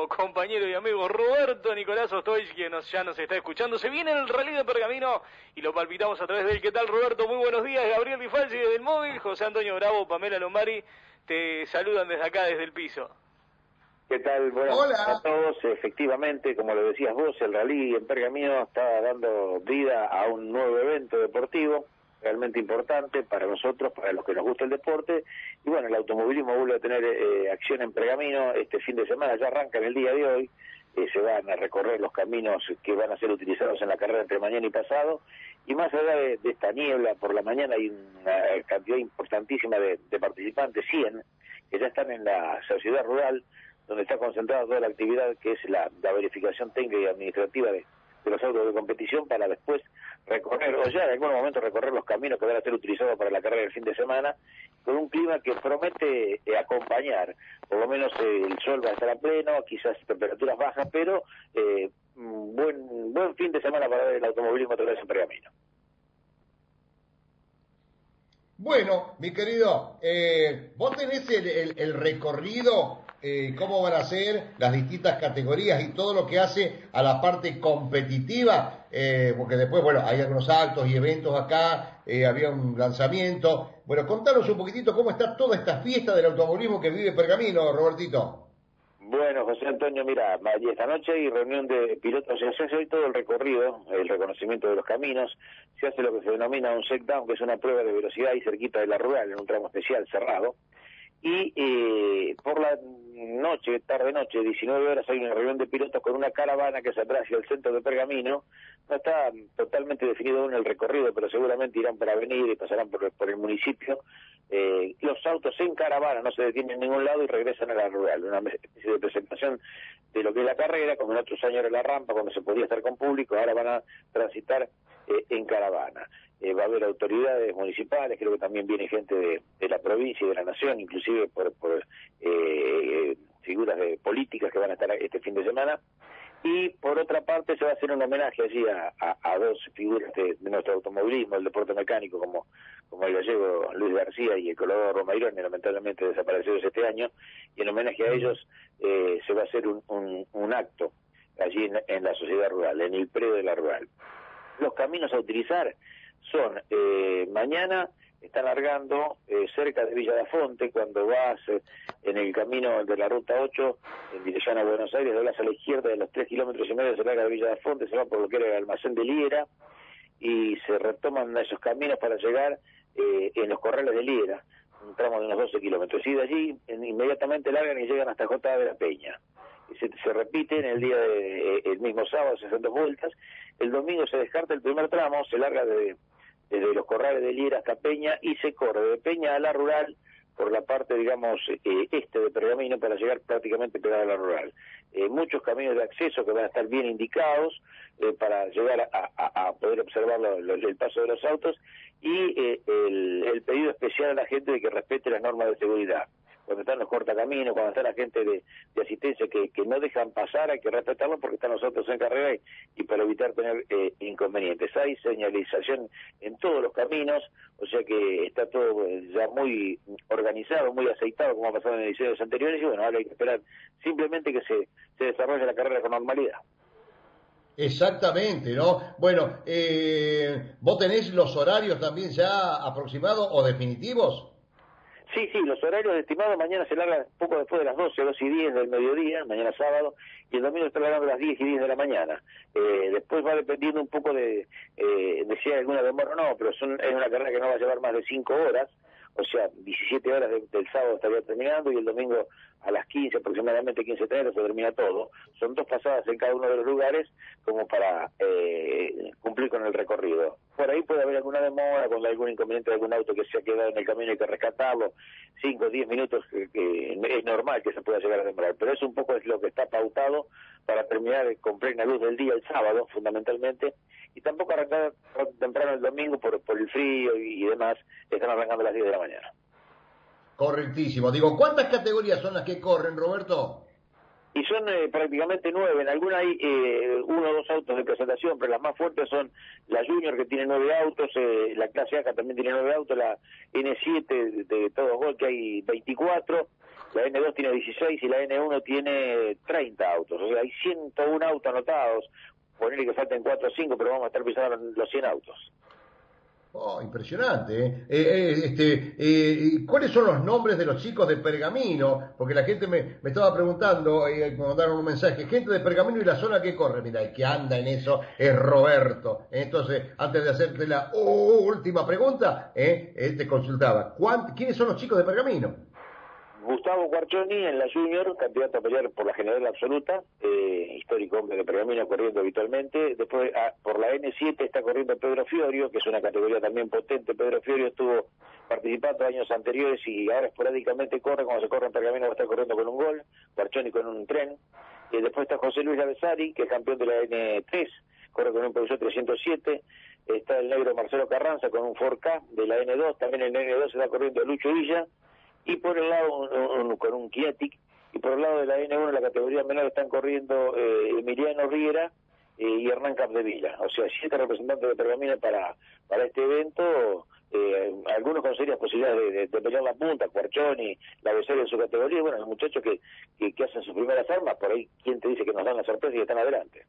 querido compañero y amigo Roberto Nicolás Ostoich, quien ya nos está escuchando. Se viene el Rally de Pergamino y lo palpitamos a través de él. ¿Qué tal, Roberto? Muy buenos días. Gabriel Rifalci desde el móvil, José Antonio Bravo, Pamela Lombari, te saludan desde acá, desde el piso. ¿Qué tal? Buenas a todos. Efectivamente, como lo decías vos, el Rally en Pergamino está dando vida a un nuevo evento deportivo realmente importante para nosotros, para los que nos gusta el deporte. Y bueno, el automovilismo vuelve a tener acción en Pergamino este fin de semana, ya arranca en el día de hoy. Se van a recorrer los caminos que van a ser utilizados en la carrera entre mañana y pasado. Y más allá de esta niebla, por la mañana hay una cantidad importantísima de participantes, 100, que ya están en la sociedad rural, donde está concentrada toda la actividad que es la verificación técnica y administrativa de los autos de competición, para después recorrer, o ya en algún momento recorrer los caminos que van a ser utilizados para la carrera del fin de semana, con un clima que promete acompañar. Por lo menos el sol va a estar a pleno, quizás temperaturas bajas, pero buen fin de semana para ver el automovilismo otra vez en Pergamino. Bueno, mi querido, vos tenés el recorrido, cómo van a ser las distintas categorías y todo lo que hace a la parte competitiva, porque después, bueno, hay algunos actos y eventos acá, había un lanzamiento. Bueno, contanos un poquitito cómo está toda esta fiesta del automovilismo que vive Pergamino, Robertito. Bueno, José Antonio, mira, esta noche hay reunión de pilotos, se hace hoy todo el recorrido, el reconocimiento de los caminos, se hace lo que se denomina un check-down, que es una prueba de velocidad ahí cerquita de la rural, en un tramo especial cerrado, y por la noche, tarde-noche, 19 horas, hay una reunión de pilotos con una caravana que saldrá hacia el centro de Pergamino. No está totalmente definido aún el recorrido, pero seguramente irán por avenida y pasarán por el municipio. Los autos en caravana no se detienen en ningún lado y regresan a la rural, una especie de presentación de lo que es la carrera, como en otros años era la rampa, cuando se podía estar con público, ahora van a transitar en caravana. Va a haber autoridades municipales, creo que también viene gente de la provincia y de la nación, inclusive por figuras políticas que van a estar este fin de semana. Y por otra parte se va a hacer un homenaje allí a dos figuras de nuestro automovilismo, el deporte mecánico, como el gallego Luis García y el colorado Romairone, lamentablemente desaparecidos este año, y en homenaje a ellos se va a hacer un acto allí en la sociedad rural, en el predio de la rural. Los caminos a utilizar son, mañana están largando cerca de Villa da Fonte, cuando vas en el camino de la Ruta 8, en dirección a Buenos Aires, doblas a la izquierda de los 3,5 kilómetros, se larga de Villa da Fonte, se va por lo que era el almacén de Liera, y se retoman esos caminos para llegar en los corrales de Liera, un tramo de unos 12 kilómetros, y de allí inmediatamente largan y llegan hasta J. de la Peña. Se repite en el día el mismo sábado, 60 vueltas. El domingo se descarta el primer tramo, se larga desde los corrales de Liera hasta Peña y se corre de Peña a la rural por la parte, digamos, este de Pergamino, para llegar prácticamente pegado a la rural. Muchos caminos de acceso que van a estar bien indicados para llegar a poder observar el paso de los autos, y el pedido especial a la gente de que respete las normas de seguridad. Cuando están los cortacaminos, cuando está la gente de asistencia que no dejan pasar, hay que respetarlo porque están los autos en carrera y para evitar tener inconvenientes. Hay señalización en todos los caminos, o sea que está todo ya muy organizado, muy aceitado, como ha pasado en ediciones anteriores, y bueno, ahora hay que esperar simplemente que se desarrolle la carrera con normalidad. Exactamente, ¿no? Bueno, ¿vos tenés los horarios también ya aproximados o definitivos? Sí, los horarios estimados: mañana se larga poco después de las 2:10 del mediodía, mañana sábado, y el domingo está largando a las 10:10 de la mañana. Después va dependiendo un poco de si hay alguna demora o no, pero es una carrera que no va a llevar más de 5 horas, o sea, 17 horas del sábado estaría terminando, y el domingo a las 15, aproximadamente 15:30, se termina todo. Son 2 pasadas en cada uno de los lugares como para cumplir con el recorrido. Por ahí puede haber alguna demora, cuando hay algún inconveniente de algún auto que se ha quedado en el camino, hay que rescatarlo, 5 o 10 minutos, que es normal que se pueda llegar a demorar, pero eso un poco es lo que está pautado para terminar con plena luz del día el sábado, fundamentalmente, y tampoco arrancar temprano el domingo por el frío y demás. Están arrancando a las 10 de la mañana. Correctísimo. Digo, ¿cuántas categorías son las que corren, Roberto? Y son prácticamente 9, en alguna hay 1 o 2 autos de presentación, pero las más fuertes son la Junior, que tiene 9 autos, la clase A, que también tiene 9 autos, la N7 de todos gol, que hay 24, La N2 tiene 16 y la N1 tiene 30 autos, o sea, hay 101 autos anotados, ponerle que falten 4 o 5, pero vamos a estar pisando los 100 autos. Oh, impresionante, ¿cuáles son los nombres de los chicos de Pergamino? Porque la gente me estaba preguntando, me mandaron un mensaje, gente de Pergamino y la zona que corre, mira, el que anda en eso es Roberto. Entonces, antes de hacerte la última pregunta, te consultaba, ¿quiénes son los chicos de Pergamino? Gustavo Guarcioni en la Junior, candidato a pelear por la general absoluta, histórico hombre de Pergamino corriendo habitualmente. Después por la N7 está corriendo Pedro Fiorio, que es una categoría también potente. Pedro Fiorio estuvo participando años anteriores y ahora esporádicamente corre. Cuando se corre en Pergamino va a estar corriendo con un gol, Guarcioni con un tren. Después está José Luis Lavesari, que es campeón de la N3, corre con un Peugeot 307. Está el negro Marcelo Carranza con un 4K de la N2. También en la N2 se está corriendo Lucho Villa. Y por el lado, con un Kinetic, y por el lado de la N1, la categoría menor, están corriendo Emiliano Riera y Hernán Capdevila. O sea, 7 representantes de Pergamino para este evento, algunos con serias posibilidades de pelear la punta, Guarcioni, la Becerra en su categoría, y bueno, los muchachos que hacen sus primeras armas, por ahí, ¿quién te dice que nos dan la sorpresa y están adelante?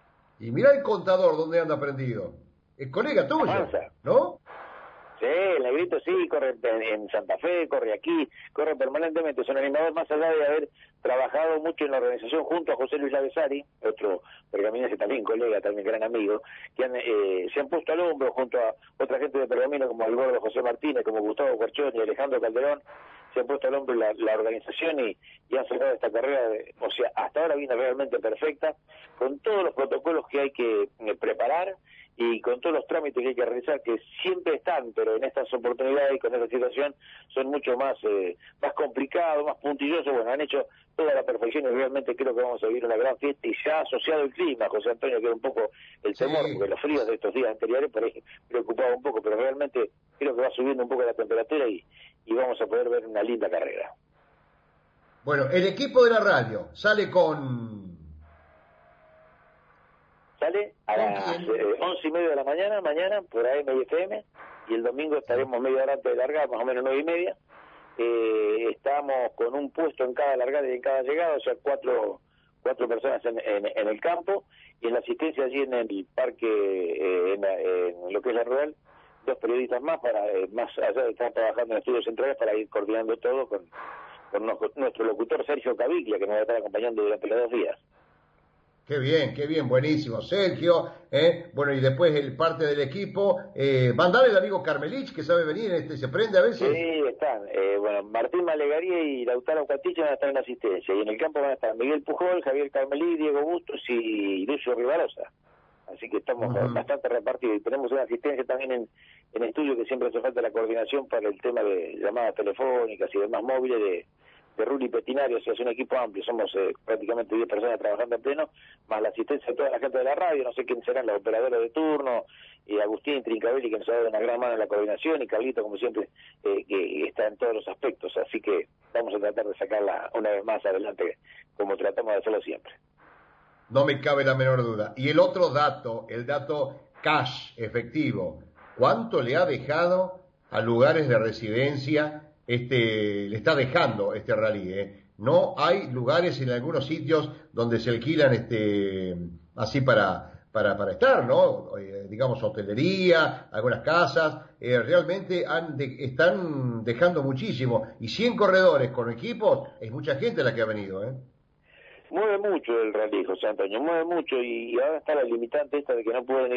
Y mirá el contador donde anda prendido, el colega tuyo, Avanza. ¿no? Sí, el negrito sí, corre en Santa Fe, corre aquí, corre permanentemente. Es un animador más allá de haber trabajado mucho en la organización junto a José Luis Lavesari, otro pergaminense también, colega, también gran amigo, que se han puesto al hombro junto a otra gente de Pergamino como el gordo José Martínez, como Gustavo Guarcioni y Alejandro Calderón. Se han puesto al hombro la organización y han sacado esta carrera, o sea, hasta ahora viene realmente perfecta, con todos los protocolos que hay que preparar y con todos los trámites que hay que realizar, que siempre están, pero en estas oportunidades y con esta situación son mucho más complicados, más puntillosos. Bueno, han hecho toda la perfección y realmente creo que vamos a vivir una gran fiesta, y ya asociado el clima, José Antonio, que era un poco el temor, Sí. porque los fríos de estos días anteriores por ahí preocupaba un poco, pero realmente creo que va subiendo un poco la temperatura y vamos a poder ver una linda carrera. Bueno, el equipo de la radio sale Sale a ¿con las quién? 11:30 de la mañana por AM y FM, y el domingo estaremos media hora antes de largar, más o menos 9:30. Estamos con un puesto en cada largada y en cada llegada, o sea, cuatro personas en el campo, y en la asistencia allí en el parque, en lo que es la rural, 2 periodistas más, para más allá de estar trabajando en estudios centrales, para ir coordinando todo con nuestro locutor Sergio Caviglia, que nos va a estar acompañando durante los 2 días. Qué bien, buenísimo, Sergio, bueno, y después el parte del equipo, mandale el amigo Carmelich, que sabe venir, se prende a veces. Sí, están, bueno, Martín Malegaría y Lautaro Cuatiche van a estar en asistencia, y en el campo van a estar Miguel Pujol, Javier Carmelí, Diego Bustos y Lucio Rivarosa. Así que estamos bastante repartidos, y tenemos una asistencia también en estudio, que siempre hace falta la coordinación para el tema de llamadas telefónicas y demás móviles de Rulli Petinario. O sea, es un equipo amplio, somos prácticamente 10 personas trabajando en pleno, más la asistencia de toda la gente de la radio, no sé quién serán los operadores de turno, y Agustín Trincavelli, que nos ha dado una gran mano en la coordinación, y Carlito, como siempre, que está en todos los aspectos. Así que vamos a tratar de sacarla una vez más adelante, como tratamos de hacerlo siempre. No me cabe la menor duda. Y el otro dato, el dato cash, efectivo, ¿cuánto le ha dejado a lugares de residencia le está dejando este rally? No hay lugares en algunos sitios donde se alquilan así para estar, ¿no? Digamos hotelería, algunas casas, realmente están dejando muchísimo, y 100 corredores con equipos, es mucha gente la que ha venido, Mueve mucho el rally, José Antonio, mueve mucho, y ahora está la limitante esta de que no pueden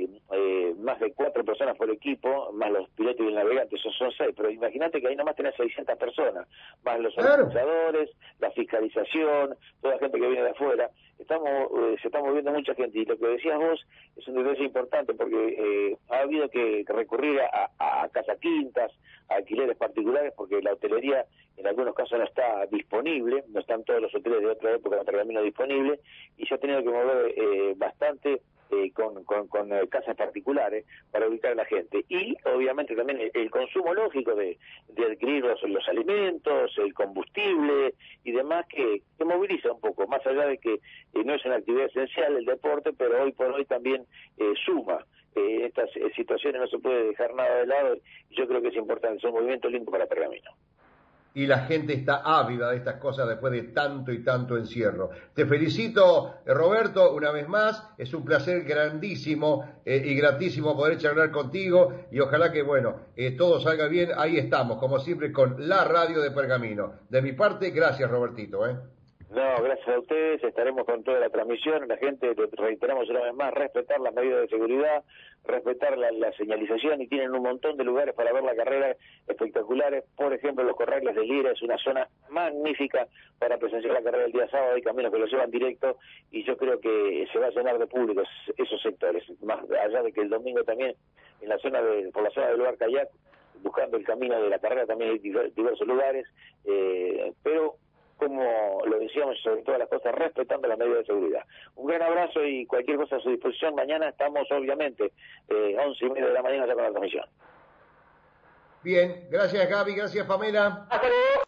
ir más de 4 personas por equipo, más los pilotos y el navegante, esos son 6, pero imagínate que ahí nomás tenés 600 personas, más los organizadores, la fiscalización, toda la gente que viene de afuera. Se está moviendo mucha gente, y lo que decías vos es un detalle importante, porque ha habido que recurrir a casa quintas, a alquileres particulares, porque la hotelería en algunos casos no está disponible, no están todos los hoteles de otra época de Pergamino disponibles, y se ha tenido que mover bastante con casas particulares para ubicar a la gente. Y obviamente también el consumo lógico de adquirir los alimentos, el combustible y demás, que moviliza un poco, más allá de que no es una actividad esencial el deporte, pero hoy por hoy también suma. Estas situaciones no se puede dejar nada de lado, y yo creo que es importante, es un movimiento lindo para Pergamino. y la gente está ávida de estas cosas después de tanto y tanto encierro. Te felicito, Roberto, una vez más, es un placer grandísimo y gratísimo poder charlar contigo y ojalá que, bueno, todo salga bien. Ahí estamos, como siempre, con la radio de Pergamino. De mi parte, gracias, Robertito. No, gracias a ustedes, estaremos con toda la transmisión. La gente, reiteramos una vez más, respetar las medidas de seguridad, respetar la señalización, y tienen un montón de lugares para ver la carrera espectaculares. Por ejemplo, los Corrales de Lira es una zona magnífica para presenciar la carrera el día sábado. Hay caminos que lo llevan directo y yo creo que se va a llenar de público esos sectores, más allá de que el domingo también en la zona por la zona del lugar Kayak, buscando el camino de la carrera, también hay diversos lugares, pero como lo decíamos, sobre todas las cosas, respetando las medidas de seguridad. Un gran abrazo y cualquier cosa a su disposición. Mañana estamos, obviamente, 11:30 de la mañana ya con la transmisión. Bien, gracias Gaby, gracias Pamela. Hasta luego.